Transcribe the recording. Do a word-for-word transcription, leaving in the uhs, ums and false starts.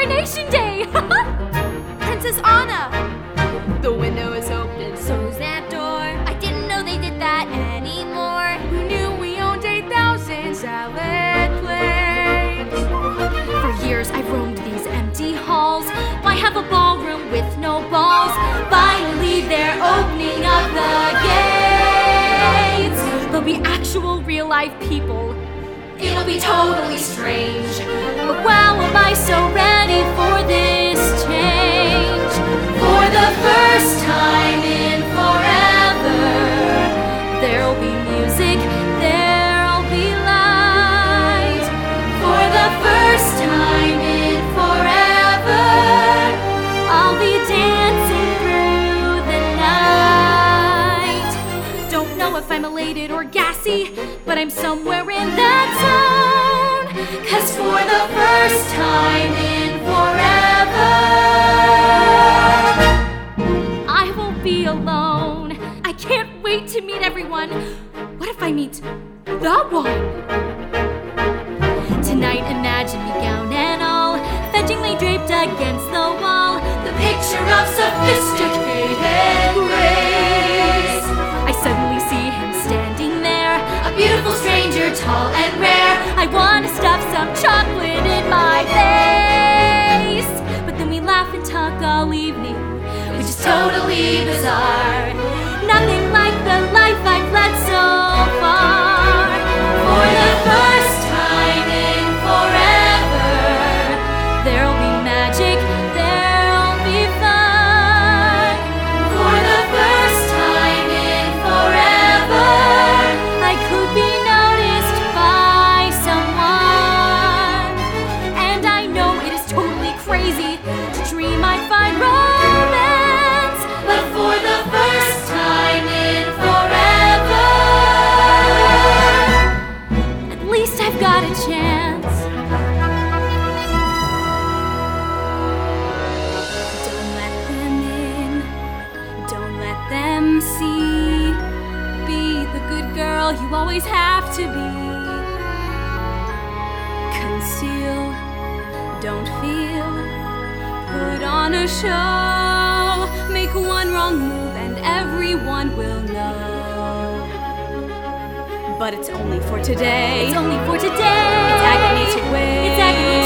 Coronation Day! Princess Anna! The window is open. So's that door. I didn't know they did that anymore. Who knew we owned eight thousand salad plates? For years I've roamed these empty halls. Why have a ballroom with no balls? Finally they're opening up the gates. There'll be actual real-life people. It'll be totally strange. But wow, am I so ready for this change. For the first time in forever, there'll be music, there'll be light. For the first time in forever, I'll be dancing through the night. Don't know if I'm elated or gassy, but I'm somewhere in that zone. 'Cause for the first time in forever, I won't be alone. I can't wait to meet everyone. What if I meet that one? Tonight imagine me gown and all, fetchingly draped against the wall, the picture of sophisticated grace. I suddenly see him standing there, a beautiful stranger, tall and rare. I want to stuff some chocolate in my face, but then we laugh and talk all evening, which is totally bizarre. Nothing like the life I've led so far. For the first time in forever, there'll be magic, there'll be fun. For the first time in forever, I could be noticed by someone. And I know it is totally crazy to dream I'd find romance, but for the first time in forever, at least I've got a chance. Don't let them in, don't let them see. Be the good girl you always have to be. Conceal, don't feel, put on a show. Make one wrong move and everyone will know. But it's only for today. It's only for today. It's agony to wait. It's agony